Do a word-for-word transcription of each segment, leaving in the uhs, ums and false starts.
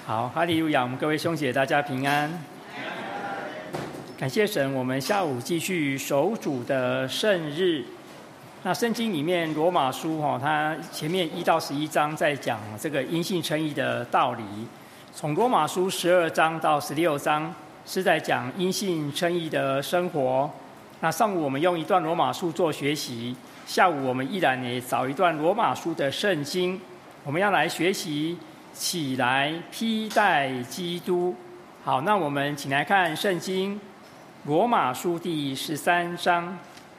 好，哈利路亚！我们各位兄姐，大家平安。感谢神，我们下午继续守主的圣日。那圣经里面罗马书哈，它前面一到十一章在讲这个因信称义的道理。从罗马书十二章到十六章是在讲因信称义的生活。那上午我们用一段罗马书做学习，下午我们依然也找一段罗马书的圣经，我们要来学习起来披戴基督。好，那我们请来看圣经罗马书第十三章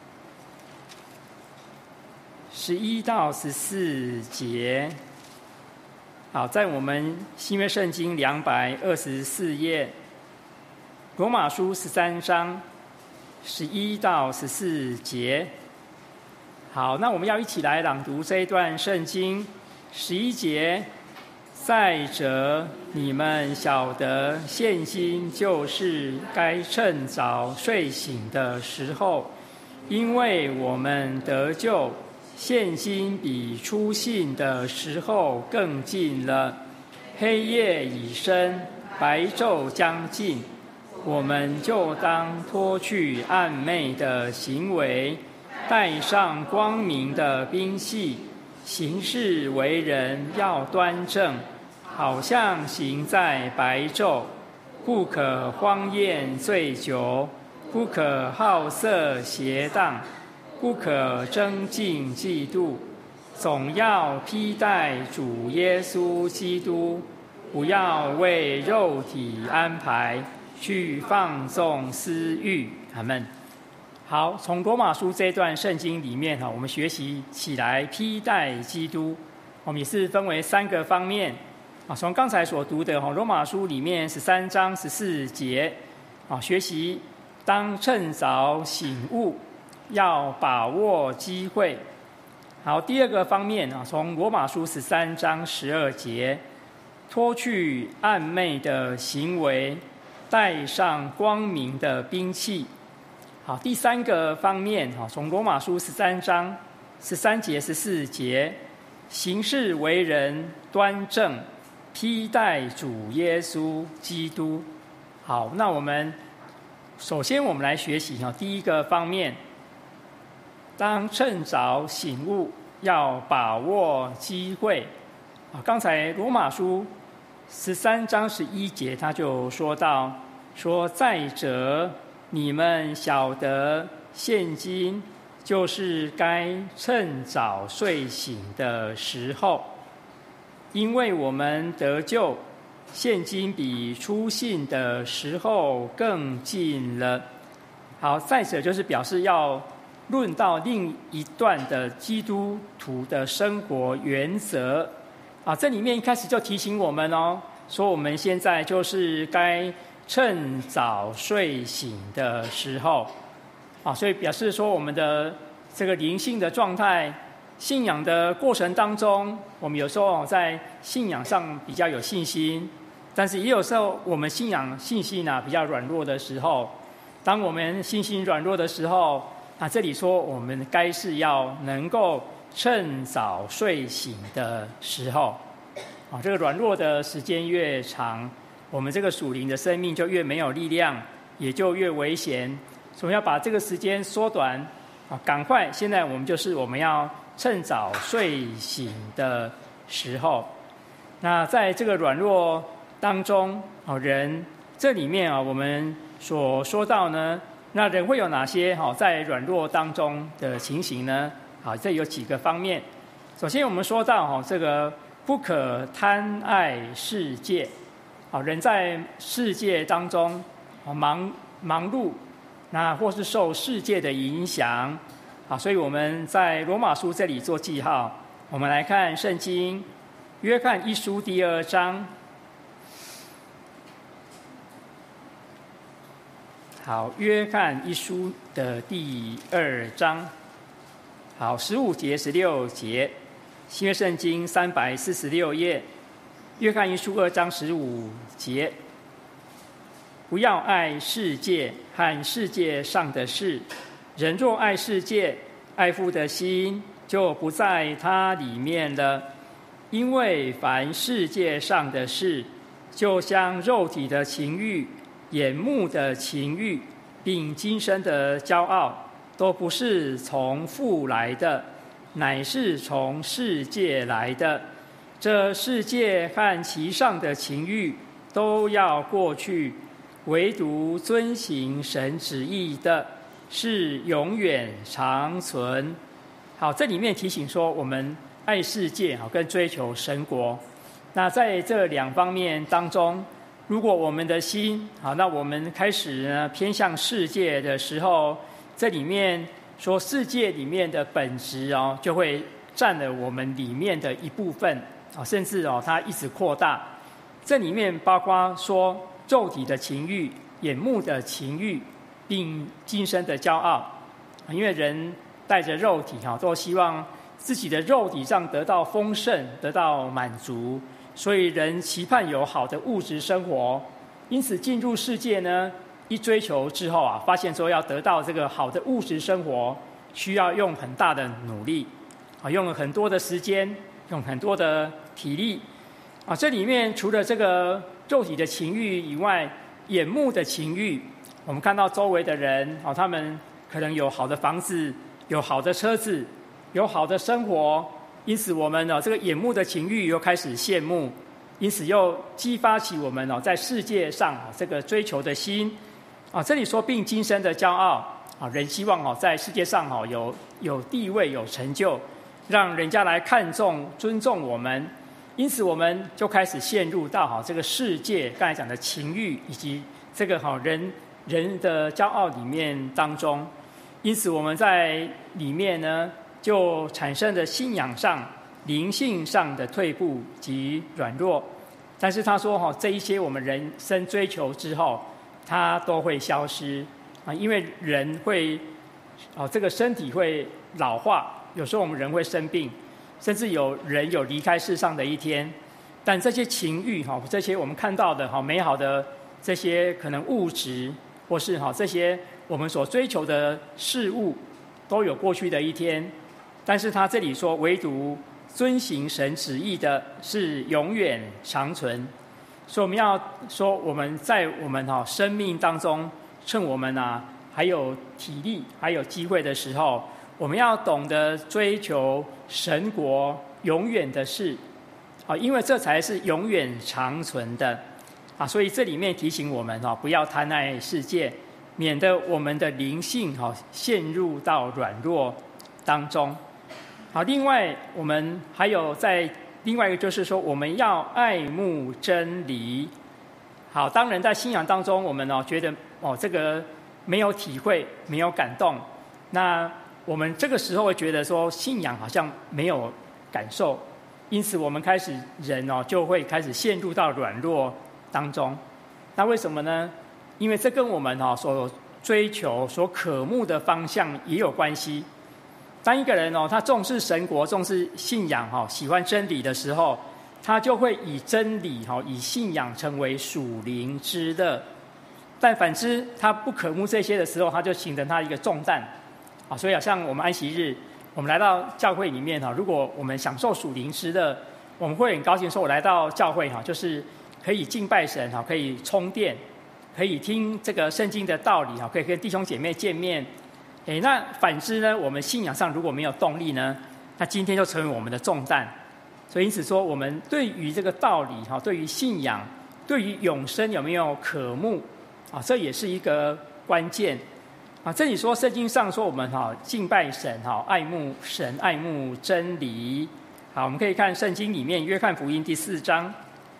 十一到十四节。好，在我们新约圣经两百二十四页，罗马书十三章十一到十四节。好，那我们要一起来朗读这一段圣经。十一节，再者，你们晓得，现今就是该趁早睡醒的时候，因为我们得救，现今比初信的时候更近了。黑夜已深，白昼将近，我们就当脱去暗昧的行为，带上光明的兵器，行事为人要端正，好像行在白昼，不可荒宴醉酒，不可好色邪荡，不可争竞嫉妒，总要披戴主耶稣基督，不要为肉体安排去放纵私欲。阿们。好，从罗马书这一段圣经里面，我们学习起来披戴基督。我们也是分为三个方面。从刚才所读的罗马书里面十三章十四节，学习当趁早醒悟，要把握机会。好，第二个方面，从罗马书十三章十二节，脱去暗昧的行为，带上光明的兵器。好，第三个方面，从罗马书十三章十三节十四节，行事为人端正，披戴主耶稣基督。好，那我们首先我们来学习第一个方面，当趁早醒悟，要把握机会。刚才罗马书十三章十一节他就说到，说再者，你们晓得，现今就是该趁早睡醒的时候，因为我们得救，现今比初信的时候更近了。好，再者就是表示要论到另一段的基督徒的生活原则。啊，这里面一开始就提醒我们哦，说我们现在就是该趁早睡醒的时候。啊，所以表示说我们的这个灵性的状态，信仰的过程当中，我们有时候在信仰上比较有信心，但是也有时候我们信仰信心啊比较软弱的时候，当我们信心软弱的时候，啊，这里说我们该是要能够趁早睡醒的时候。啊，这个软弱的时间越长，我们这个属灵的生命就越没有力量，也就越危险。所以要把这个时间缩短，啊，赶快！现在我们就是我们要趁早睡醒的时候。那在这个软弱当中，啊，人这里面啊，我们所说到呢，那人会有哪些好在软弱当中的情形呢？好，这有几个方面。首先我们说到哈，这个不可贪爱世界。好，人在世界当中忙忙碌，那或是受世界的影响。好，所以我们在罗马书这里做记号。我们来看圣经约翰一书第二章。好，约翰一书的第二章。好，十五节、十六节，新约圣经三百四十六页，约翰一书二章十五节。不要爱世界和世界上的事，人若爱世界，爱父的心就不在它里面了。因为凡世界上的事， 就像肉体的情欲、眼目的情欲，并今生的骄傲，都不是从父来的，乃是从世界来的。这世界和其上的情欲都要过去，唯独遵行神旨意的，是永远长存。好，这里面提醒说，我们爱世界跟追求神国。那在这两方面当中，如果我们的心好，那我们开始呢偏向世界的时候，这里面说世界里面的本质哦，就会占了我们里面的一部分。甚至哦，它一直扩大。这里面包括说肉体的情欲、眼目的情欲，并今生的骄傲。因为人带着肉体哈，都希望自己的肉体上得到丰盛、得到满足，所以人期盼有好的物质生活。因此进入世界呢，一追求之后啊，发现说要得到这个好的物质生活，需要用很大的努力啊，用了很多的时间。用很多的体力啊，这里面除了这个肉体的情欲以外，眼目的情欲，我们看到周围的人啊，他们可能有好的房子，有好的车子，有好的生活，因此我们呢，这个眼目的情欲又开始羡慕，因此又激发起我们哦，在世界上这个追求的心啊。这里说并今生的骄傲啊，人希望哦，在世界上哦有有地位、有成就。让人家来看重、尊重我们，因此我们就开始陷入到哈这个世界刚才讲的情欲以及这个哈人人的骄傲里面当中，因此我们在里面呢就产生了信仰上、灵性上的退步及软弱。但是他说哈，这一些我们人生追求之后，它都会消失啊，因为人会哦这个身体会老化。有时候我们人会生病，甚至有人有离开世上的一天。但这些情欲哈，这些我们看到的哈美好的这些可能物质，或是哈这些我们所追求的事物，都有过去的一天。但是他这里说，唯独遵行神旨意的是永远长存。所以我们要说，我们在我们哈生命当中，趁我们啊还有体力、还有机会的时候。我们要懂得追求神国永远的事，啊，因为这才是永远长存的，啊，所以这里面提醒我们哦，不要贪爱世界，免得我们的灵性哈陷入到软弱当中。好，另外我们还有在另外一个就是说，我们要爱慕真理。好，当然在信仰当中，我们哦觉得哦这个没有体会，没有感动，那。我们这个时候会觉得说信仰好像没有感受，因此我们开始人哦就会开始陷入到软弱当中。那为什么呢？因为这跟我们哦所追求、所渴慕的方向也有关系。当一个人哦他重视神国、重视信仰哈、喜欢真理的时候，他就会以真理哈、以信仰成为属灵之乐。但反之，他不渴慕这些的时候，他就形成他一个重担。啊，所以好像我们安息日，我们来到教会里面哈，如果我们享受属灵之乐，我们会很高兴说，我来到教会哈，就是可以敬拜神哈，可以充电，可以听这个圣经的道理哈，可以跟弟兄姐妹见面。诶，那反之呢，我们信仰上如果没有动力呢，那今天就成为我们的重担。所以因此说，我们对于这个道理哈，对于信仰，对于永生有没有渴慕啊，这也是一个关键。啊，这里说圣经上说我们哈敬拜神哈，爱慕神，爱慕真理。好，我们可以看圣经里面约翰福音第四章。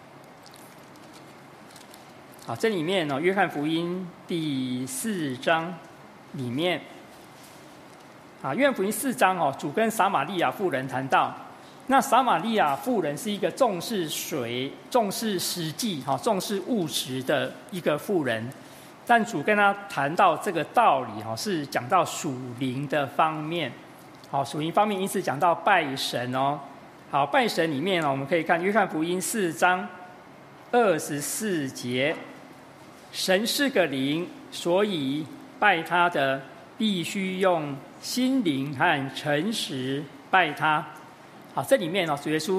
好，这里面呢、哦，约翰福音第四章里面，啊，约翰福音四章哦，主跟撒玛利亚妇人谈到，那撒玛利亚妇人是一个重视水、重视实际、哈、重视物质的一个妇人。但主跟他谈到这个道理哈，是讲到属灵的方面，好，属灵方面因此讲到拜神哦。好，拜神里面呢，我们可以看约翰福音四章二十四节，神是个灵，所以拜他的必须用心灵和诚实拜他。好，这里面呢，主耶稣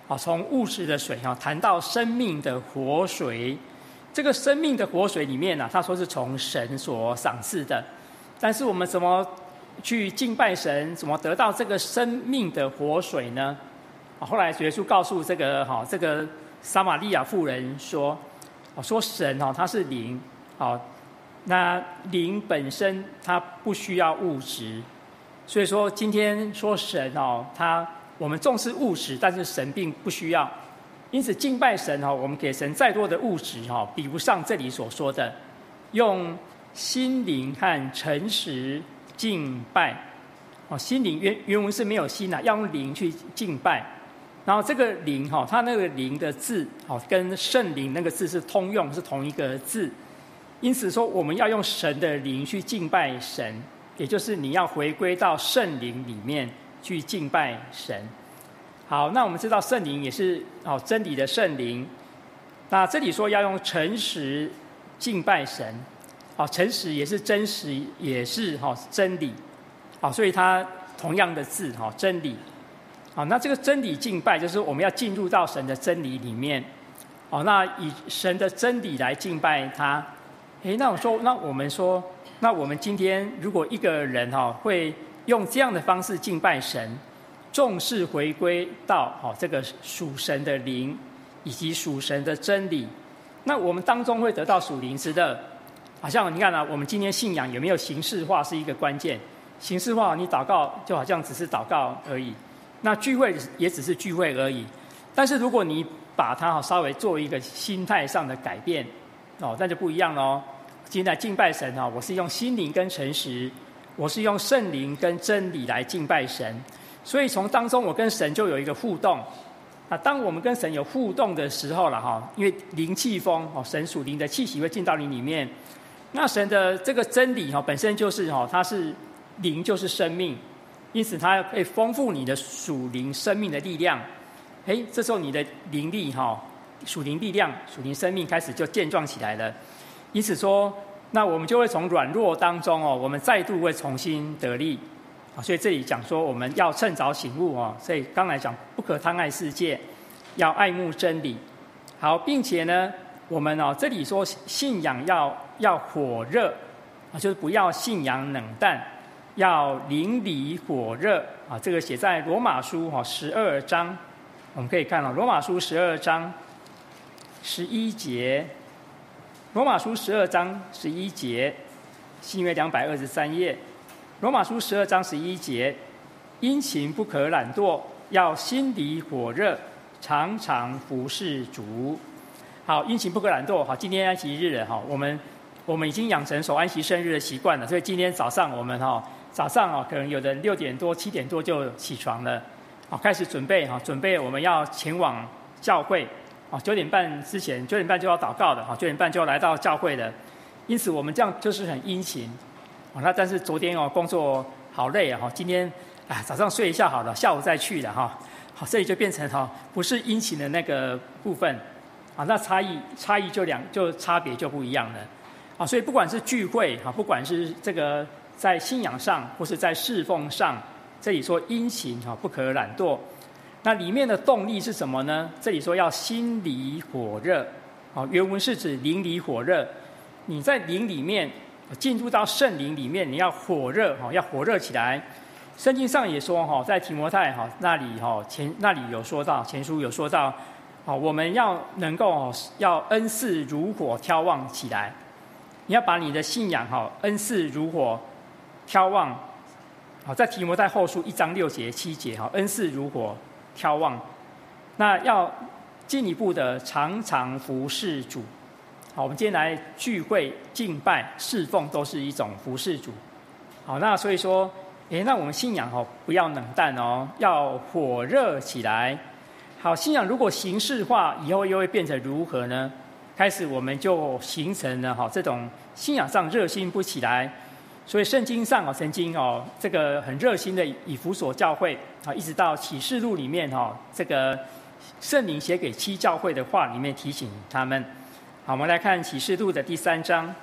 啊，从务实的水哈谈到生命的活水。这个生命的活水里面呢、啊，他说是从神所赏赐的。但是我们怎么去敬拜神，怎么得到这个生命的活水呢？啊，后来耶稣告诉这个哈这个撒玛利亚妇人说，说神哈他是灵，好，那灵本身它不需要物质，所以说今天说神哦，他我们重视物质，但是神并不需要。因此敬拜神哈，我们给神再多的物质哈，比不上这里所说的用心灵和诚实敬拜。哦，心灵原原文是没有心啊，要用灵去敬拜。然后这个灵哈，它那个灵的字哦，跟圣灵那个字是通用，是同一个字。因此说，我们要用神的灵去敬拜神，也就是你要回归到圣灵里面去敬拜神。好，那我们知道圣灵也是哦真理的圣灵。那这里说要用诚实敬拜神，哦，诚实也是真实，也是哈、哦、真理，好、哦，所以它同样的字哈、哦、真理。好，那这个真理敬拜就是我们要进入到神的真理里面，哦，那以神的真理来敬拜他。诶，那我说，那我们说，那我们今天如果一个人哈、哦、会用这样的方式敬拜神，重视回归到好、哦、这个属神的灵以及属神的真理，那我们当中会得到属灵之乐。好像你看啊，我们今天信仰有没有形式化是一个关键。形式化，你祷告就好像只是祷告而已，那聚会也只是聚会而已。但是如果你把它稍微做一个心态上的改变，哦，那就不一样了哦。今天来敬拜神啊，我是用心灵跟诚实，我是用圣灵跟真理来敬拜神。所以从当中我跟神就有一个互动。那当我们跟神有互动的时候了哈，因为灵气风哦，神属灵的气息会进到你里面。那神的这个真理哈，本身就是哈，它是灵，就是生命，因此它可以丰富你的属灵生命的力量。哎，这时候你的灵力哈，属灵力量、属灵生命开始就健壮起来了。因此说，那我们就会从软弱当中哦，我们再度会重新得力。啊，所以这里讲说我们要趁早醒悟哦，所以刚才讲不可贪爱世界，要爱慕真理。好，并且呢，我们哦这里说信仰要要火热啊，就是不要信仰冷淡，要灵里火热啊。这个写在罗马书哈十二章，我们可以看到罗马书十二章十一节，罗马书十二章十一节，新约两百二十三页。罗马书十二章十一节，殷勤不可懒惰，要心里火热，常常服侍主。好，殷勤不可懒惰。好，今天安息日了哈，我们我们已经养成守安息圣日的习惯了，所以今天早上我们哈早上啊，可能有的六点多、七点多就起床了，好，开始准备哈，准备我们要前往教会。啊，九点半之前，九点半就要祷告的哈，九点半就要来到教会的，因此我们这样就是很殷勤。那但是昨天哦工作好累啊，今天啊早上睡一下好了，下午再去了哈。好，所以就变成哈不是殷勤的那个部分啊，那差异差异就两就差别就不一样了啊。所以不管是聚会啊，不管是这个在信仰上或是在侍奉上，这里说殷勤哈不可懒惰。那里面的动力是什么呢？这里说要心里火热啊，原文是指灵里火热。你在灵里面。进入到圣灵里面，你要火热哈，要火热起来。圣经上也说哈，在提摩太哈那里哈前那里有说到，前书有说到，好，我们要能够要恩赐如火挑旺起来。你要把你的信仰哈恩赐如火挑旺。好，在提摩太后书一章六节七节哈，恩赐如火挑旺。那要进一步的常常服侍主。好，我们今天来聚会、敬拜、侍奉，都是一种服侍主。好，那所以说，诶，那我们信仰哦，不要冷淡哦，要火热起来。好，信仰如果形式化，以后又会变成如何呢？开始我们就形成了哈这种信仰上热心不起来。所以圣经上哦，曾经哦这个很热心的以弗所教会啊，一直到启示录里面哈，这个圣灵写给七教会的话里面提醒他们。好，我们来看启示录的第三章。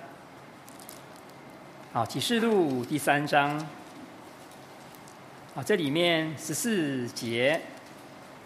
好，启示录第三章。好，这里面十四节。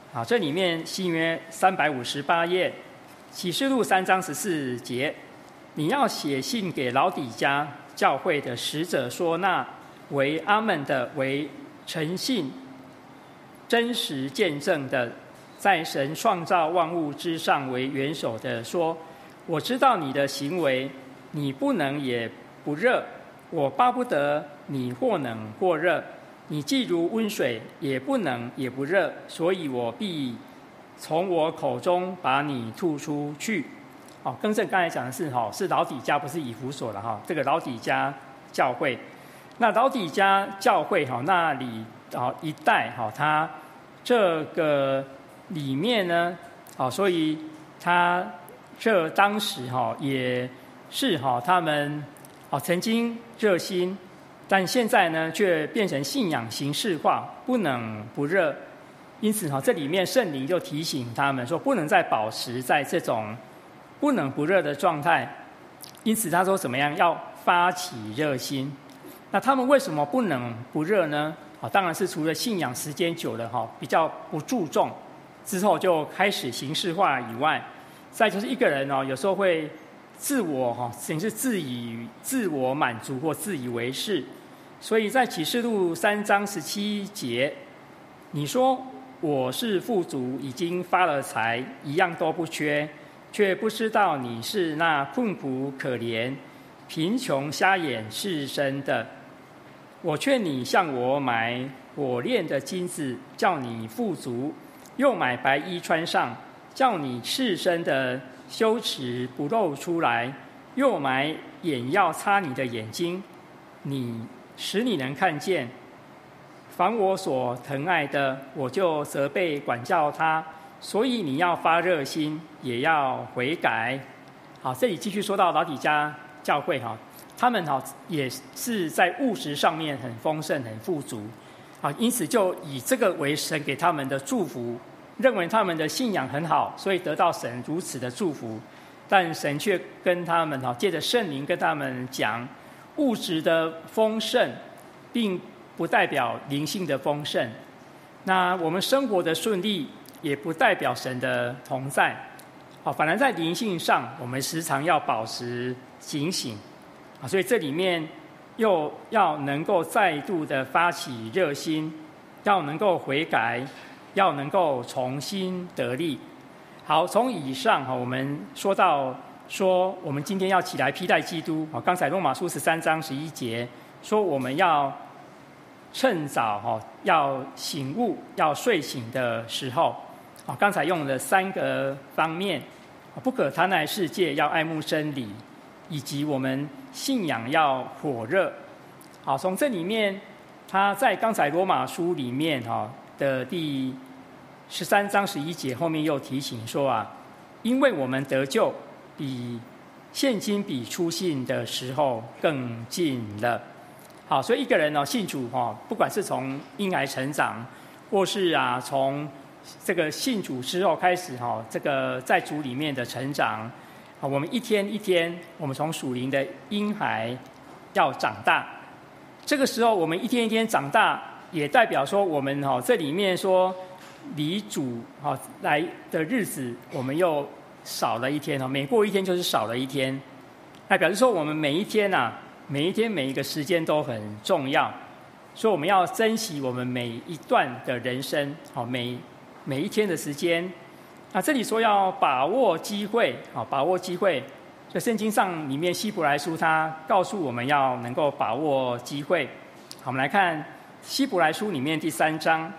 好，这里面新约三百五十八页，启示录三章十四节，你要写信给老底嘉教会的使者说，那为阿们的，为诚信真实见证的，在神创造万物之上为元首的说，我知道你的行为，你不能也不热，我巴不得你或冷或热，你既如温水，也不冷也不热，所以我必从我口中把你吐出去。哦，更正刚才讲的是哈，是老底嘉，不是以弗所了哈。这个老底嘉教会，那老底嘉教会哈，那里啊一带哈，它这个里面呢，好，所以他这当时哈也是哈他们啊曾经热心。但现在呢，却变成信仰形式化，不冷不热。因此哈，这里面圣灵就提醒他们说，不能再保持在这种不冷不热的状态。因此他说怎么样，要发起热心。那他们为什么不冷不热呢？啊，当然是除了信仰时间久了哈，比较不注重，之后就开始形式化以外，再就是一个人哦，有时候会自我哈，甚至自以自我满足或自以为是。所以在启示录三章十七节，你说我是富足，已经发了财，一样都不缺，却不知道你是那困苦可怜、贫穷瞎眼赤身的。我劝你向我买火炼的金子，叫你富足；又买白衣穿上，叫你赤身的羞耻不露出来；又买眼药擦你的眼睛，你使你能看见。凡我所疼爱的，我就责备管教他。所以你要发热心，也要悔改。好，这里继续说到老底嘉教会哈，他们哈也是在物质上面很丰盛、很富足，啊，因此就以这个为神给他们的祝福，认为他们的信仰很好，所以得到神如此的祝福。但神却跟他们哈，借着圣灵跟他们讲，物质的丰盛，并不代表灵性的丰盛。那我们生活的顺利，也不代表神的同在。好，反而在灵性上，我们时常要保持警醒。啊，所以这里面又要能够再度的发起热心，要能够悔改，要能够重新得力。好，从以上哈，我们说到说，我们今天要起来披戴基督。啊，刚才罗马书十三章十一节说，我们要趁早哈，要醒悟，要睡醒的时候。啊，刚才用了三个方面：不可贪爱世界，要爱慕真理，以及我们信仰要火热。好，从这里面，他在刚才罗马书里面哈的第十三章十一节后面又提醒说啊，因为我们得救比现今比初信的时候更近了。好，所以一个人呢信主哈，不管是从婴孩成长，或是啊从这个信主之后开始哈，这个在主里面的成长。啊，我们一天一天，我们从属灵的婴孩要长大。这个时候，我们一天一天长大，也代表说，我们哈这里面说离主哈来的日子，我们又少了一天哈。每过一天就是少了一天，那表示说，我们每一天啊，每一天每一个时间都很重要，所以我们要珍惜我们每一段的人生，好每每一天的时间。啊，这里说要把握机会，好，把握机会。在圣经上里面，希伯来书它告诉我们要能够把握机会。好，我们来看希伯来书里面第三章。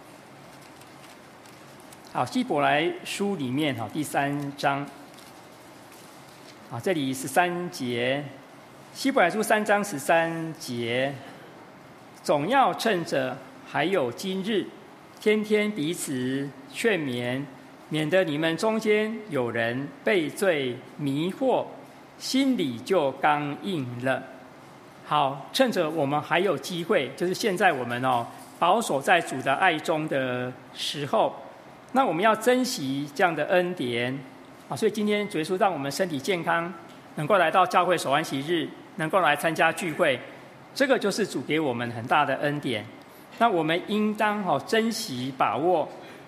好，希伯来书里面好第三章。好，这里十三节，希伯来书三章十三节，总要趁着还有今日，天天彼此劝勉。免得你们中间有人被罪迷惑，心里就刚硬了。好，趁着我们还有机会，就是现在我们哦保守在主的爱中的时候，那我们要珍惜这样的恩典啊。所以今天主耶稣让我们身体健康，能够来到教会守安息日，能够来参加聚会，这个就是主给我们很大的恩典。那我们应当好珍惜把握。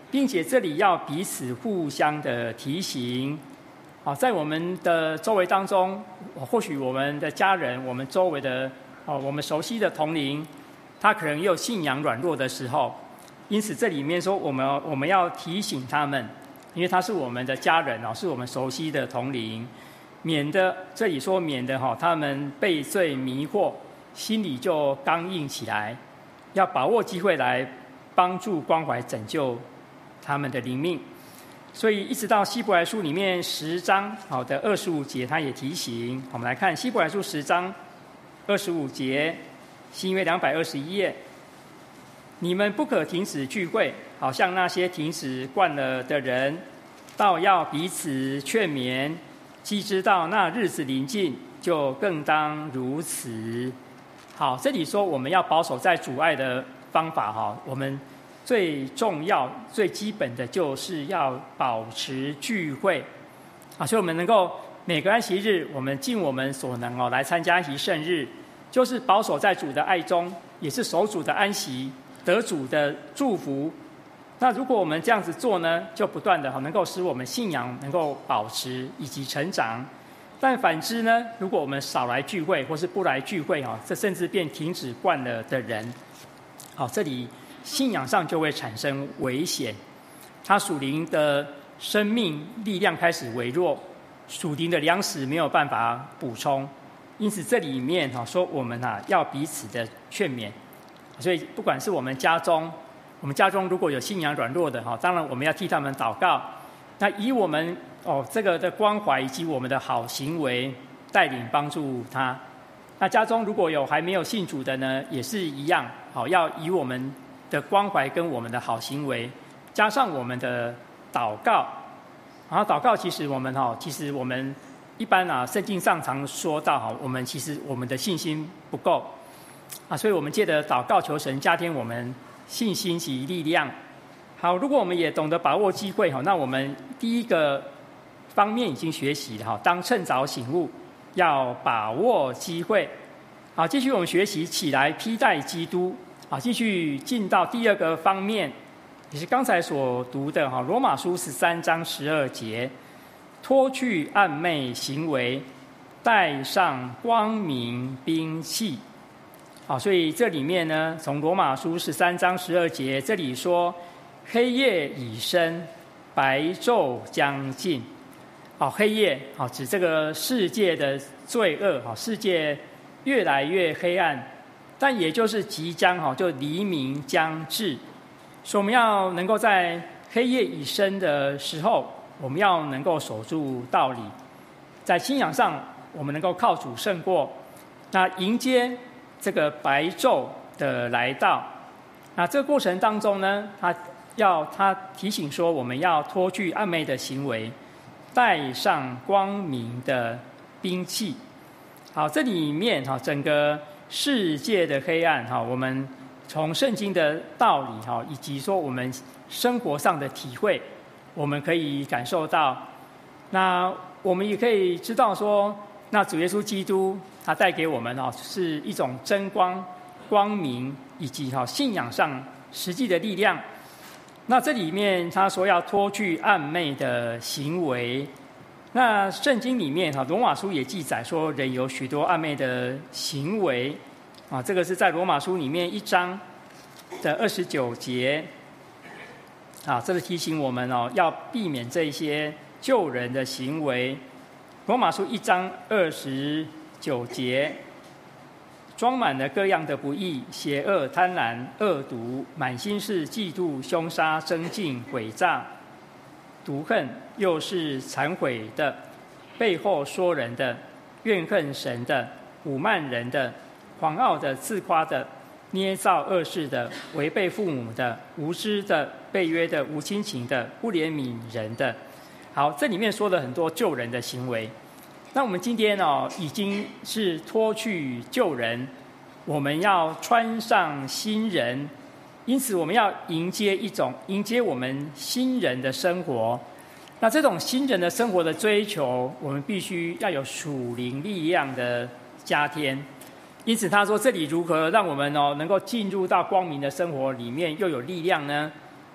并且这里要彼此互相的提醒。好，在我们的周围当中，或许我们的家人、我们周围的哦，我们熟悉的同龄，他可能也有信仰软弱的时候，因此这里面说我们我们要提醒他们，因为他是我们的家人哦，是我们熟悉的同龄，免得这里说免得哈他们被罪迷惑，心里就刚硬起来，要把握机会来帮助关怀拯救他们的灵命。所以一直到希伯来书里面十章好的二十五节，他也提醒我们来看希伯来书十章二十五节，新约两百二十一页，你们不可停止聚会，好像那些停止惯了的人，倒要彼此劝勉，既知道那日子临近，就更当如此。好，这里说我们要保守在主爱的方法哈，我们最重要、最基本的就是要保持聚会啊，所以我们能够每个安息日，我们尽我们所能哦来参加安息圣日，就是保守在主的爱中，也是守主的安息，得主的祝福。那如果我们这样子做呢，就不断的能够使我们信仰能够保持以及成长。但反之呢，如果我们少来聚会或是不来聚会哈，这甚至变停止惯了的人，好，这里信仰上就会产生危险，他属灵的生命力量开始微弱，属灵的粮食没有办法补充，因此这里面哈说我们啊要彼此的劝勉，所以不管是我们家中，我们家中如果有信仰软弱的哈，当然我们要替他们祷告，那以我们哦这个的关怀以及我们的好行为带领帮助他。那家中如果有还没有信主的呢，也是一样，好，要以我们的关怀跟我们的好行为，加上我们的祷告。然后祷告其实我们哈，其实我们一般啊，圣经上常说到哈，我们其实我们的信心不够啊，所以我们借着祷告求神加添我们信心及力量。好，如果我们也懂得把握机会哈，那我们第一个方面已经学习了哈，当趁早醒悟，要把握机会。好，继续我们学习起来披戴基督。好，继续进到第二个方面，也是刚才所读的哈，罗马书十三章十二节，脱去暗昧行为，带上光明兵器。好，所以这里面呢，从罗马书十三章十二节这里说，黑夜已深，白昼将近。好，黑夜好指这个世界的罪恶，好，世界越来越黑暗。但也就是即将哈，就黎明将至，所以我们要能够在黑夜已深的时候，我们要能够守住道理，在信仰上我们能够靠主胜过，那迎接这个白昼的来到。那这个过程当中呢，他要他提醒说，我们要脱去暗昧的行为，带上光明的兵器。好，这里面哈，整个世界的黑暗哈，我们从圣经的道理哈，以及说我们生活上的体会，我们可以感受到。那我们也可以知道说，那主耶稣基督他带给我们哦，是一种真光、光明，以及哈信仰上实际的力量。那这里面他说要脱去暗昧的行为。那圣经里面哈，罗马书也记载说，人有许多暗昧的行为啊，这个是在罗马书里面一章的二十九节啊，这是提醒我们哦，要避免这些救人的行为。罗马书一章二十九节，装满了各样的不义、邪恶、贪婪、恶毒，满心是嫉妒、凶杀、争竞、诡诈、毒恨，又是残毁的，背后说人的，怨恨神的，侮慢人的，狂傲的，自夸的，捏造恶事的，违背父母的，无知的，背约的，无亲情的，不怜悯人的。好，这里面说了很多救人的行为。那我们今天哦，已经是脱去旧人，我们要穿上新人。因此我们要迎接一种迎接我们新人的生活。那这种新人的生活的追求，我们必须要有属灵力量的加添。因此他说这里如何让我们哦能够进入到光明的生活里面又有力量呢？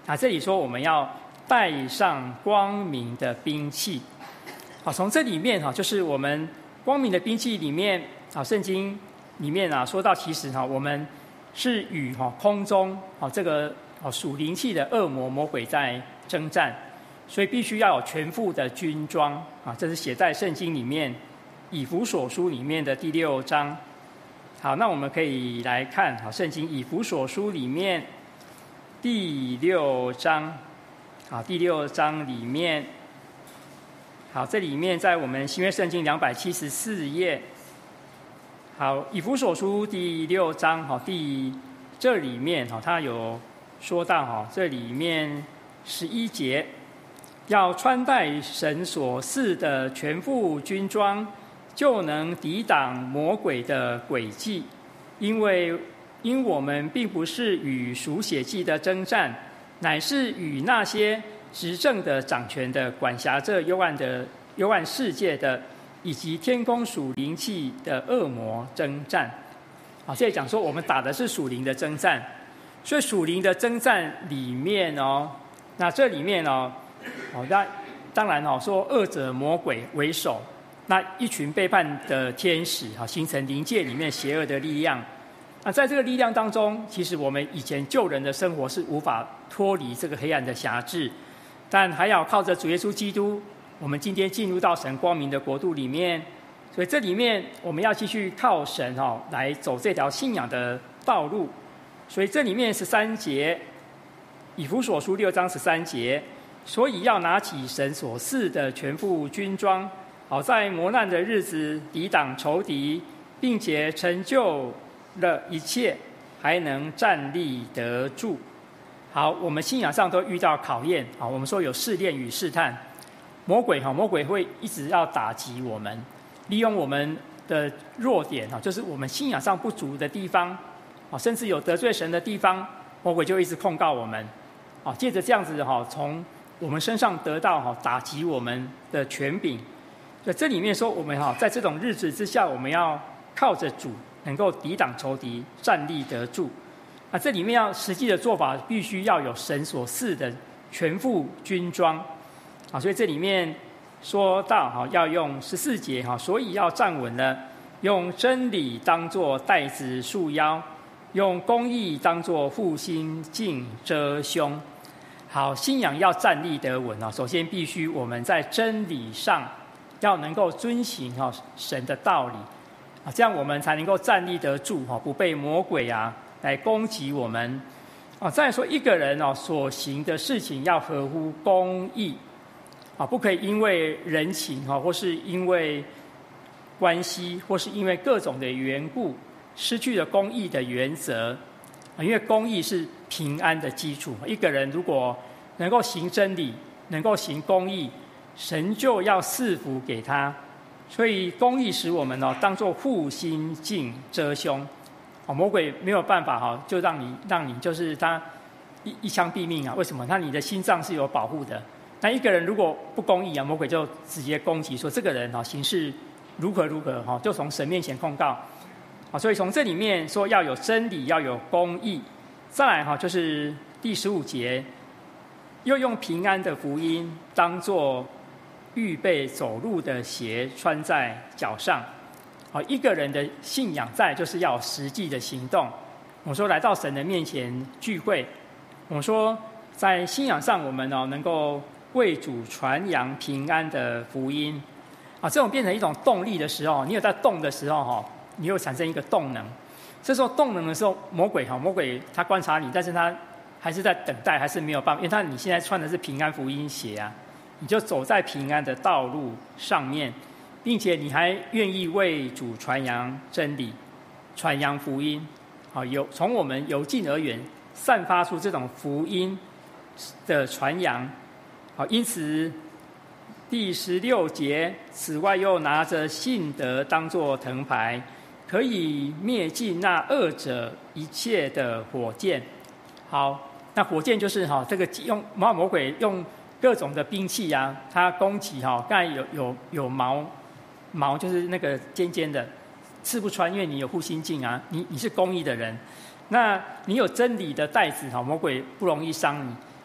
啊，这里说我们要带上光明的兵器。好，从这里面哈，就是我们光明的兵器里面，啊，圣经里面啊说到，其实哈，我们是与哈空中啊这个啊属灵气的恶魔魔鬼在征战，所以必须要有全副的军装啊，这是写在圣经里面以弗所书里面的第六章。好，那我们可以来看好圣经以弗所书里面第六章。好，第六章里面，好，这里面在我们新约圣经两百七十四页。好，以弗所书第六章，好，第这里面哈，它有说到哈，这里面十一节，要穿戴神所赐的全副军装，就能抵挡魔鬼的诡计，因为因我们并不是与属血气的征战，乃是与那些执政的、掌权的、管辖这幽暗的幽暗世界的，以及天空属灵气的恶魔征战。好，现在讲说我们打的是属灵的征战，所以属灵的征战里面哦，那这里面哦，哦，那当然哦，说恶者魔鬼为首。那一群背叛的天使，哈，形成灵界里面邪恶的力量。那在这个力量当中，其实我们以前旧人的生活是无法脱离这个黑暗的辖制，但还要靠着主耶稣基督，我们今天进入到神光明的国度里面。所以这里面我们要继续靠神哈来走这条信仰的道路。所以这里面十三节，以弗所书六章十三节，所以要拿起神所赐的全副军装。好在磨难的日子抵挡仇敌，并且成就了一切，还能站立得住。好，我们信仰上都遇到考验。好，我们说有试炼与试探，魔鬼哈，魔鬼会一直要打击我们，利用我们的弱点哈，就是我们信仰上不足的地方，啊，甚至有得罪神的地方，魔鬼就一直控告我们，啊，借着这样子哈，从我们身上得到哈打击我们的权柄。所以这里面说，我们哈在这种日子之下，我们要靠着主，能够抵挡仇敌，站立得住。那这里面要实际的做法，必须要有神所赐的全副军装。啊，所以这里面说到哈，要用十四节哈，所以要站稳了，用真理当作带子束腰，用公义当作护心镜遮胸。好，信仰要站立得稳啊，首先必须我们在真理上。要能够遵行哈神的道理啊，这样我们才能够站立得住哈，不被魔鬼啊来攻击我们啊。再说一个人哦所行的事情要合乎公义啊，不可以因为人情哈，或是因为关系，或是因为各种的缘故，失去了公义的原则啊。因为公义是平安的基础，一个人如果能够行真理，能够行公义。神就要赐福给他，所以公义使我们哦当作护心镜遮胸，哦，魔鬼没有办法哈，就让你让你就是他一一枪毙命啊？为什么？那你的心脏是有保护的。那一个人如果不公义啊，魔鬼就直接攻击说这个人哈行事如何如何哈，就从神面前控告啊。所以从这里面说要有真理，要有公义。再来哈，就是第十五节，又用平安的福音当作预备走路的鞋穿在脚上。好，一个人的信仰在就是要有实际的行动。我说来到神的面前聚会，我说在信仰上我们哦能够为主传扬平安的福音。啊，这种变成一种动力的时候，你有在动的时候哈，你有产生一个动能。这时候动能的时候，魔鬼哈魔鬼他观察你，但是他还是在等待，还是没有办法，因为他你现在穿的是平安福音鞋啊。你就走在平安的道路上面，并且你还愿意为主传扬真理、传扬福音，好，有从我们由近而远散发出这种福音的传扬，好，因此第十六节，此外又拿着信德当作藤牌，可以灭尽那恶者一切的火箭。好，那火箭就是哈这个用魔魔鬼用。各种的兵器啊，它攻击哈，刚才有有有矛，矛就是那个尖尖的，刺不穿，因为你有护心镜啊，你你是公义的人，那你有真理的带子哈，魔鬼不容易伤你。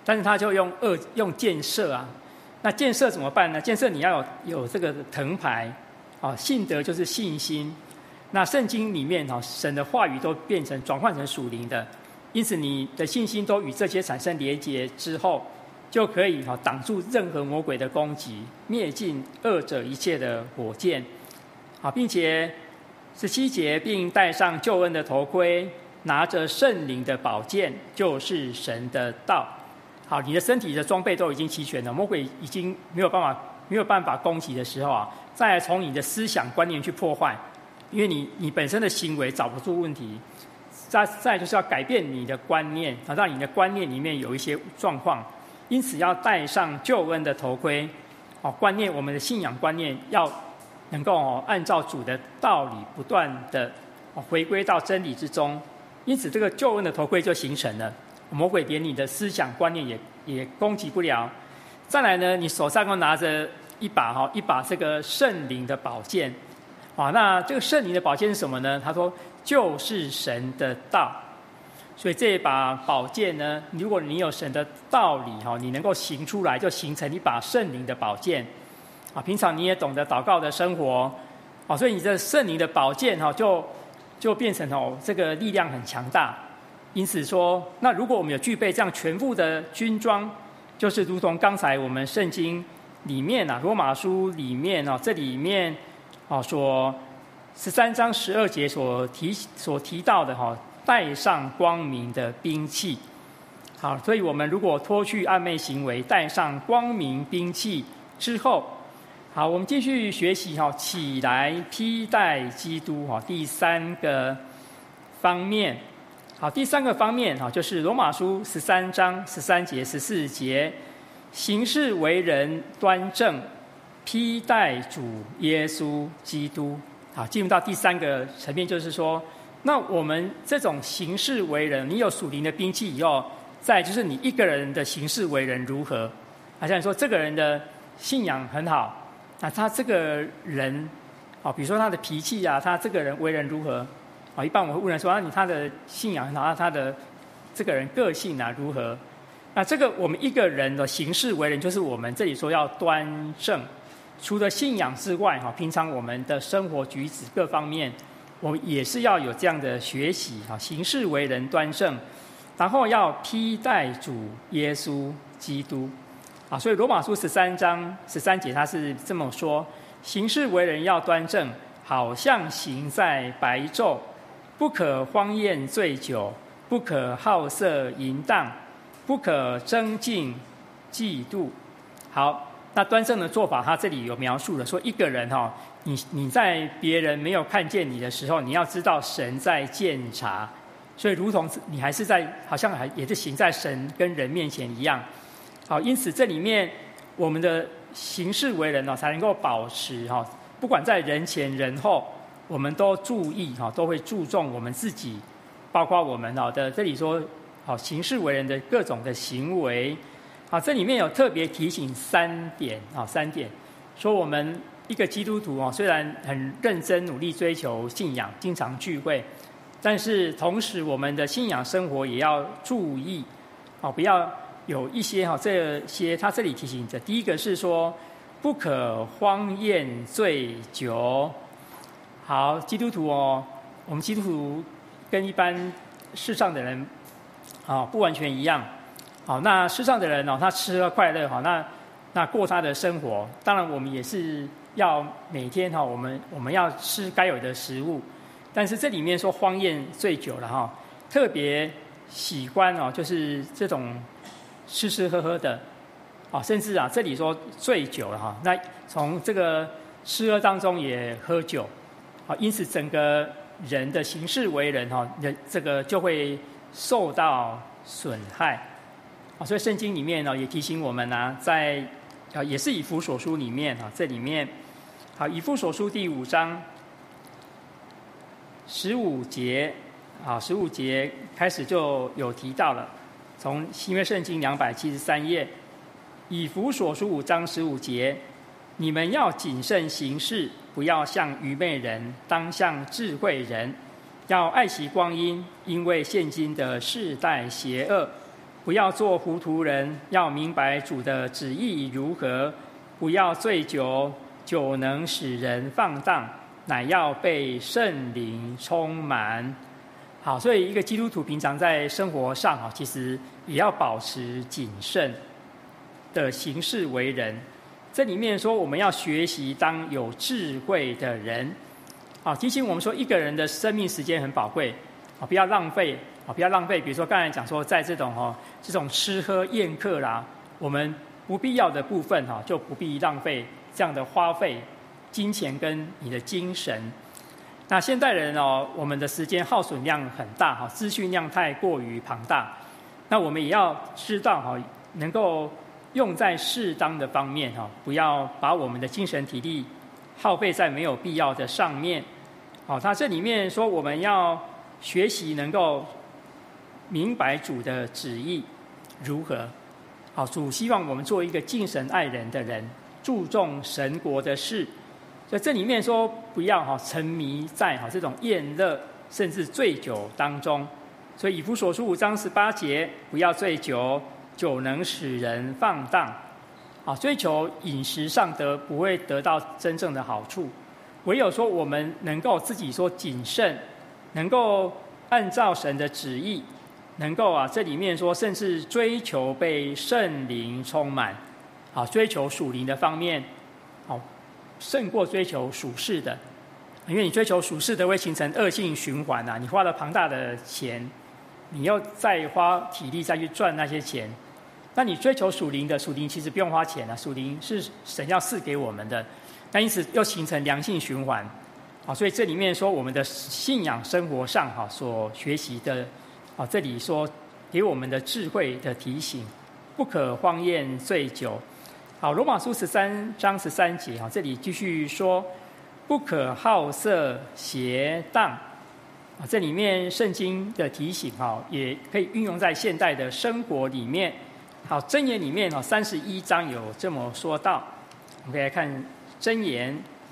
但是他就用恶用箭射啊。那箭射怎么办呢？箭射你要有有这个藤牌，啊，信德就是信心。那圣经里面哈，神的话语都变成转换成属灵的，因此你的信心都与这些产生连结之后，就可以哈挡住任何魔鬼的攻击，灭尽恶者一切的火箭。好，并且十七节，并戴上救恩的头盔，拿着圣灵的宝剑，就是神的道。好，你的身体的装备都已经齐全了，魔鬼已经没有办法没有办法攻击的时候啊，再来从你的思想观念去破坏，因为你你本身的行为找不出问题，再再就是要改变你的观念，让你的观念里面有一些状况，因此要戴上救恩的头盔。哦，观念我们的信仰观念要能够哦按照主的道理不断的哦回归到真理之中，因此这个救恩的头盔就形成了。魔鬼连你的思想观念也也攻击不了。再来呢，你手上又拿着一把哈一把这个圣灵的宝剑，啊，那这个圣灵的宝剑是什么呢？他说就是神的道。所以这把宝剑呢，如果你有神的道理哈，你能够行出来，就形成一把圣灵的宝剑。啊，平常你也懂得祷告的生活，啊，所以你这圣灵的宝剑哈，就就变成哦这个力量很强大。因此说，那如果我们有具备这样全副的军装，就是如同刚才我们圣经里面啊，罗马书里面啊，这里面啊所十三章十二节所提所提到的哈，带上光明的兵器。好，所以我们如果脱去暧昧行为，带上光明兵器之后，好，我们继续学习哈，起来披戴基督哈，第三个方面。好，第三个方面哈，就是罗马书十三章十三节、十四节，行事为人端正，披戴主耶稣基督。好，进入到第三个层面，就是说，那我们这种行事为人，你有属灵的兵器以后，再就是你一个人的行事为人如何？好像说这个人的信仰很好，那他这个人，啊，比如说他的脾气啊，他这个人为人如何？啊，一般我会问人说：“啊，你他的信仰很好，他的这个人个性啊如何？”那这个我们一个人的行事为人，就是我们这里说要端正。除了信仰之外，哈，平常我们的生活举止各方面，我们也是要有这样的学习，哈，行事为人端正，然后要披戴主耶稣基督。啊，所以罗马书十三章十三节他是这么说：行事为人要端正，好像行在白昼。不可荒宴醉酒，不可好色淫荡，不可争竞嫉妒。好，那端正的做法，他这里有描述了，说一个人哈，你你在别人没有看见你的时候，你要知道神在鉴察，所以如同你还是在，好像还也是行在神跟人面前一样。好，因此这里面我们的行事为人呢，才能够保持哈，不管在人前人后。我们都注意哈，都会注重我们自己，包括我们哈的这里说，好行事为人的各种的行为，好，这里面有特别提醒三点啊，三点，说我们一个基督徒啊，虽然很认真努力追求信仰，经常聚会，但是同时我们的信仰生活也要注意，啊，不要有一些哈这些，他这里提醒的，第一个是说不可荒宴醉酒。好，基督徒哦，我们基督徒跟一般世上的人，啊，不完全一样。好，那世上的人哦，他吃喝快乐，好，那那过他的生活。当然，我们也是要每天哈，我们我们要吃该有的食物。但是这里面说荒宴醉酒了哈，特别喜欢哦，就是这种吃吃喝喝的，啊，甚至啊，这里说醉酒了哈，那从这个吃喝当中也喝酒。好，因此整个人的行事为人哈，人这个就会受到损害。啊，所以圣经里面呢也提醒我们啊，在啊也是以弗所书里面啊，这里面好以弗所书第五章十五节，啊十五节开始就有提到了，从新约圣经两百七十三页，以弗所书五章十五节，你们要谨慎行事。不要像愚昧人，当像智慧人，要爱惜光阴，因为现今的世代邪恶。 不要做糊涂人，要明白主的旨意如何。不要醉酒，酒能使人放荡，乃要被圣灵充满。好，所以一个基督徒平常在生活上其实也要保持谨慎的行事为人。这里面说我们要学习当有智慧的人，好，提醒我们说一个人的生命时间很宝贵，不要浪费，不要浪费。比如说刚才讲说，在这种哦这种吃喝宴客啦，我们不必要的部分哈，就不必浪费这样的花费金钱跟你的精神。那现代人哦，我们的时间耗损量很大哈，资讯量太过于庞大。那我们也要知道哈，能够用在适当的方面哈，不要把我们的精神体力耗费在没有必要的上面。好，他这里面说我们要学习能够明白主的旨意如何。好，主希望我们做一个敬神爱人的人，注重神国的事。所以这里面说不要哈沉迷在哈这种宴乐甚至醉酒当中。所以以弗所书五章十八节，不要醉酒，酒能使人放荡。啊，追求饮食上得不会得到真正的好处，唯有说我们能够自己说谨慎，能够按照神的旨意，能够啊这里面说甚至追求被圣灵充满，啊追求属灵的方面，好胜过追求属世的，因为你追求属世的会形成恶性循环啊，你花了庞大的钱，你要再花体力再去赚那些钱。那你追求属灵的，属灵其实不用花钱啊，属灵是神要赐给我们的，那因此又形成良性循环，啊，所以这里面说我们的信仰生活上哈所学习的，啊，这里说给我们的智慧的提醒，不可荒宴醉酒。好，罗马书十三章十三节哈，这里继续说不可好色邪荡，啊，这里面圣经的提醒哈，也可以运用在现代的生活里面。好，箴言里面三十一章有这么说到，我们可以来看箴言。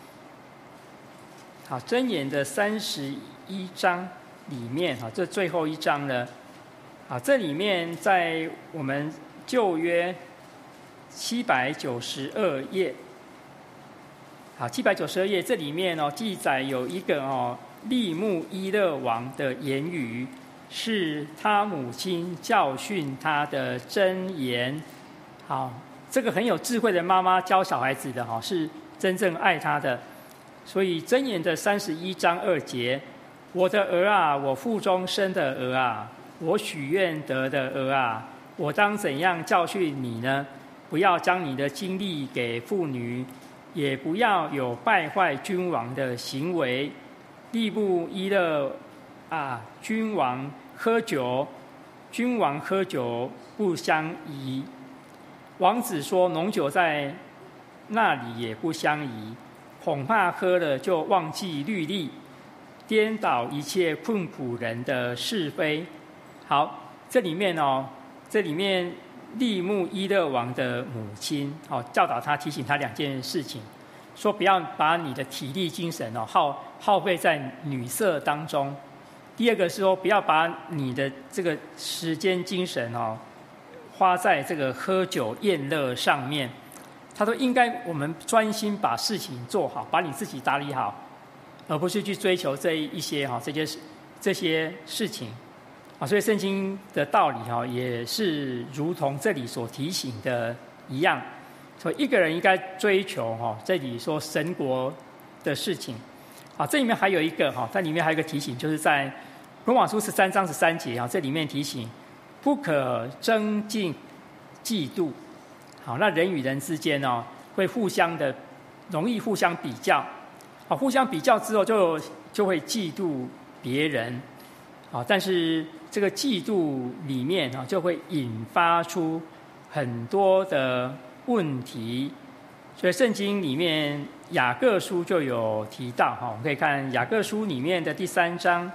好，箴言的三十一章里面，这最后一章呢，好，这里面在我们旧约七百九十二页，好，七百九十二页这里面哦，记载有一个哦，利木伊勒王的言语。是他母亲教训他的箴言。好，这个很有智慧的妈妈教小孩子的哈，是真正爱他的。所以箴言的三十一章二节，我的儿啊，我腹中生的儿啊，我许愿得的儿啊，我当怎样教训你呢？不要将你的精力给妇女，也不要有败坏君王的行为。利布伊勒啊，君王喝酒，君王喝酒不相宜。王子说，浓酒在那里也不相宜，恐怕喝了就忘记律例，颠倒一切困苦人的是非。好，这里面哦，这里面利木伊勒王的母亲哦，教导他，提醒他两件事情，说不要把你的体力精神哦耗耗费在女色当中。第二个是说，不要把你的这个时间精神哦花在这个喝酒宴乐上面。他说，应该我们专心把事情做好，把你自己打理好，而不是去追求这一些哈这些这些事情啊。所以圣经的道理哈也是如同这里所提醒的一样，所以一个人应该追求哈这里说神国的事情。啊，这里面还有一个哈，它里面还有一个提醒，就是在罗马书十三章十三节啊，这里面提醒不可争竞嫉妒。好，那人与人之间哦，会互相的容易互相比较，啊，互相比较之后就就会嫉妒别人，啊，但是这个嫉妒里面啊，就会引发出很多的问题。所以圣经里面雅各书就有提到哈，我们可以看雅各书里面的第三章。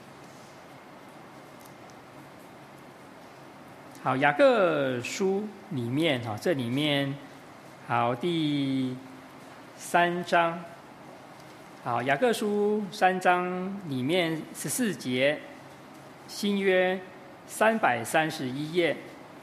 好，雅各书里面哈，这里面好第三章，好雅各书三章里面十四节，新约三百三十一页，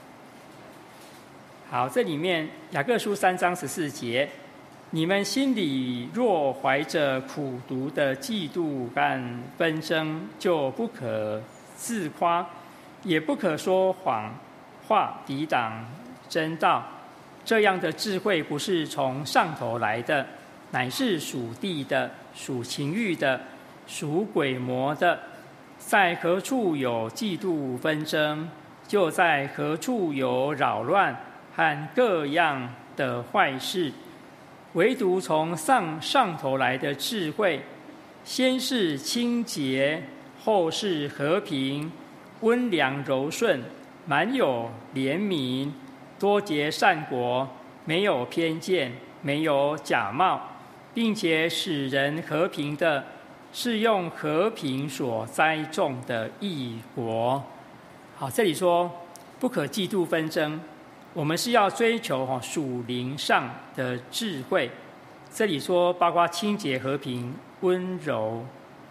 好，这里面雅各书三章十四节，你们心里若怀着苦毒的嫉妒和纷争，就不可自夸，也不可说谎话抵挡真道。这样的智慧不是从上头来的，乃是属地的，属情欲的，属鬼魔的。在何处有嫉妒纷争，就在何处有扰乱和各样的坏事。唯独从上上头来的智慧，先是清洁，后是和平，温良柔顺，满有怜悯，多结善果，没有偏见，没有假冒，并且使人和平的，是用和平所栽种的义果。好，这里说不可嫉妒纷争，我们是要追求属灵上的智慧。这里说包括清洁、和平、温柔、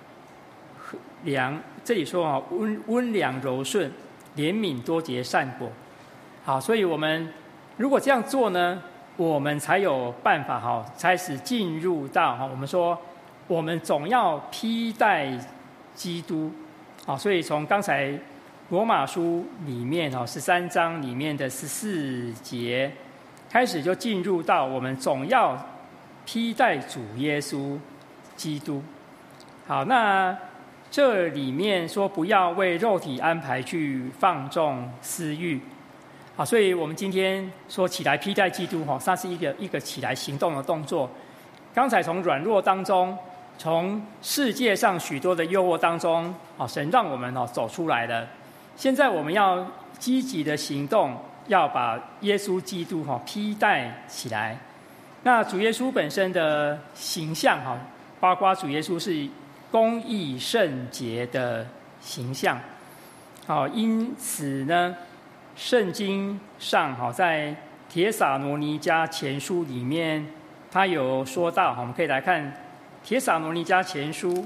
良，这里说温温良柔顺、怜悯多结善果。好，所以我们如果这样做呢，我们才有办法哈，开始进入到哈，我们说我们总要披戴基督。好，所以从刚才罗马书里面哈十三章里面的十四节开始，就进入到我们总要披戴主耶稣基督。好，那这里面说不要为肉体安排去放纵私欲。好，所以我们今天说起来披戴基督哈，它是一个一个起来行动的动作。刚才从软弱当中，从世界上许多的诱惑当中，神让我们走出来了。现在我们要积极的行动，要把耶稣基督披戴起来。那主耶稣本身的形象，包括主耶稣是公义圣洁的形象。好，因此呢，圣经上在帖撒罗尼迦前书里面，他有说到，我们可以来看帖撒罗尼迦前书。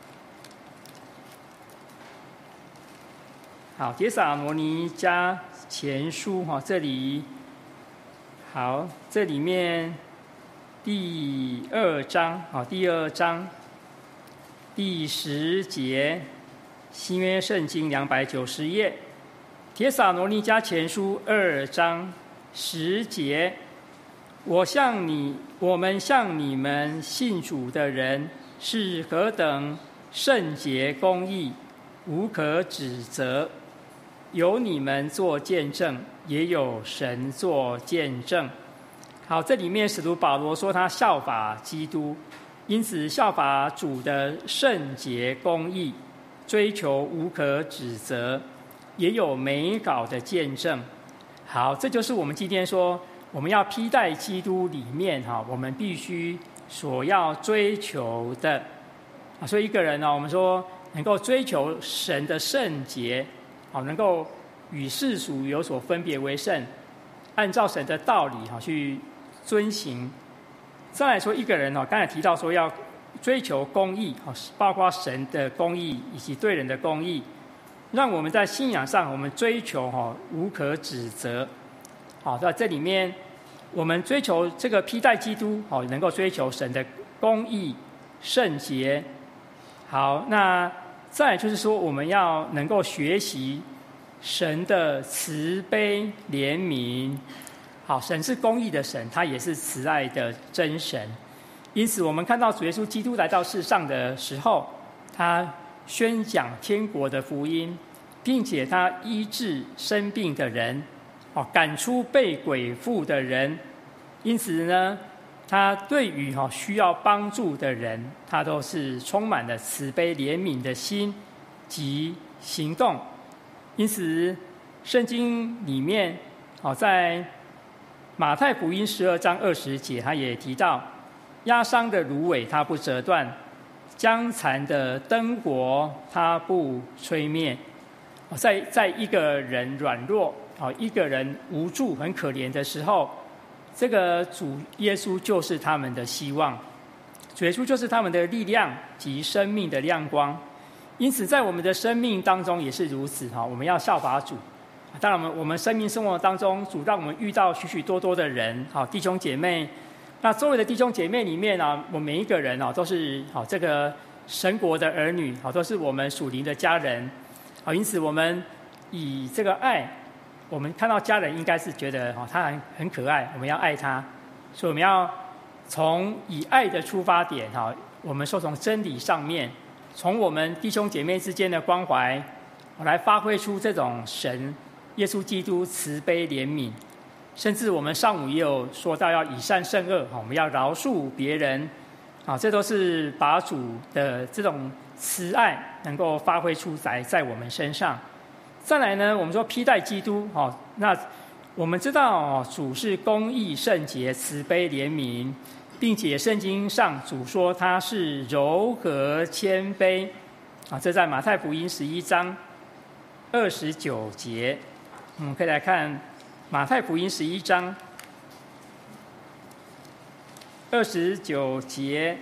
好，帖撒罗尼迦前书哈，这里好，这里面第二章啊，第二章第十节，新约圣经两百九十页，帖撒罗尼迦前书二章十节，我向你，我们向你们信主的人是何等圣洁公义，无可指责。有你们做见证，也有神做见证。好，这里面使徒保罗说他效法基督，因此效法主的圣洁公义，追求无可指责，也有美好的见证。好，这就是我们今天说我们要披戴基督里面哈，我们必须所要追求的。所以一个人呢，我们说能够追求神的圣洁，好，能够与世俗有所分别为圣，按照神的道理哈去遵行。再来说一个人哦，刚才提到说要追求公义，包括神的公义以及对人的公义，让我们在信仰上我们追求哈无可指责。好，在这里面我们追求这个披戴基督，好，能够追求神的公义圣洁。好，那再来就是说我们要能够学习神的慈悲怜悯。好，神是公义的神，他也是慈爱的真神。因此我们看到主耶稣基督来到世上的时候，他宣讲天国的福音，并且他医治生病的人，赶出被鬼附的人。因此呢，他对于需要帮助的人，他都是充满了慈悲怜悯的心及行动。因此圣经里面在马太福音十二章二十节，他也提到压伤的芦苇他不折断，将残的灯火他不吹灭。在在一个人软弱，一个人无助很可怜的时候，这个主耶稣就是他们的希望，主耶稣就是他们的力量及生命的亮光。因此在我们的生命当中也是如此，我们要效法主， 当然，我们我们生命生活当中，主让我们遇到许许多多的人，好弟兄姐妹。那周围的弟兄姐妹里面啊，我们每一个人啊，都是好这个神国的儿女，好都是我们属灵的家人。好，因此我们以这个爱，我们看到家人应该是觉得哦，他很很可爱，我们要爱他，所以我们要从以爱的出发点哈，我们说从真理上面，从我们弟兄姐妹之间的关怀，来发挥出这种神耶稣基督慈悲怜悯。甚至我们上午也有说到要以善胜恶，我们要饶恕别人，啊，这都是把主的这种慈爱能够发挥出来在我们身上。再来呢，我们说披戴基督，哦，那我们知道哦，主是公义圣洁、慈悲怜悯，并且圣经上主说他是柔和谦卑，啊，这在马太福音十一章二十九节，我们可以来看。马太福音十一章二十九节，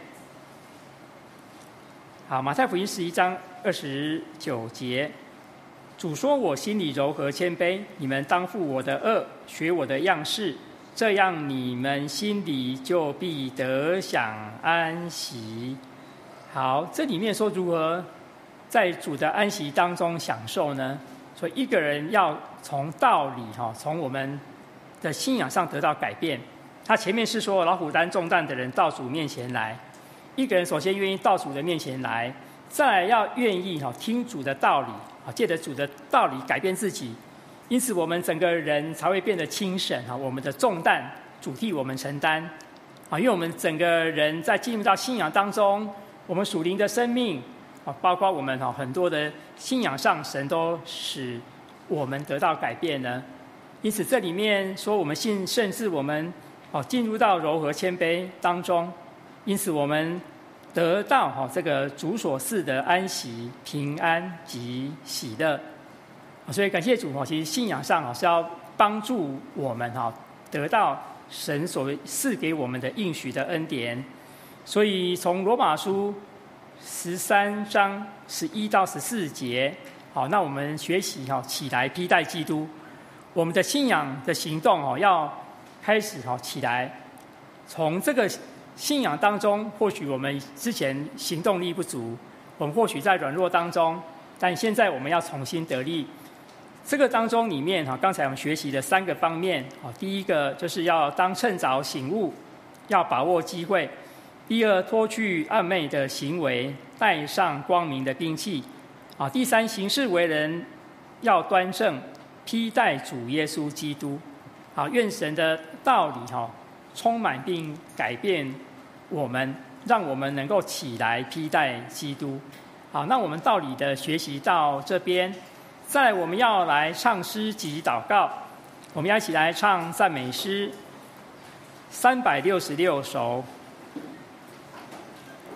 好，马太福音十一章二十九节，主说：“我心里柔和谦卑，你们当负我的恶，学我的样式，这样你们心里就必得享安息。”好，这里面说如何在主的安息当中享受呢？所以一个人要从道理哈，从我们的信仰上得到改变。他前面是说老虎担重担的人到主面前来，一个人首先愿意到主的面前来，再来要愿意哈听主的道理，借着主的道理改变自己。因此我们整个人才会变得轻省哈，我们的重担主替我们承担啊，因为我们整个人在进入到信仰当中，我们属灵的生命。包括我们很多的信仰上，神都使我们得到改变呢。因此这里面说我们信，甚至我们进入到柔和谦卑当中，因此我们得到这个主所赐的安息、平安及喜乐。所以感谢主，其实信仰上是要帮助我们得到神所赐给我们的应许的恩典。所以从罗马书十三章十一到十四节，好，那我们学习哈，起来披戴基督。我们的信仰的行动哦，要开始哈起来。从这个信仰当中，或许我们之前行动力不足，我们或许在软弱当中，但现在我们要重新得力。这个当中里面哈，刚才我们学习的三个方面，第一个就是要当趁早醒悟，要把握机会。第二，脱去暗昧的行为，带上光明的兵器。啊，第三，行事为人要端正，披戴主耶稣基督。好，愿神的道理哈、哦、充满并改变我们，让我们能够起来披戴基督。好，那我们道理的学习到这边，再来我们要来唱诗及祷告。我们要一起来唱赞美诗三百六十六首。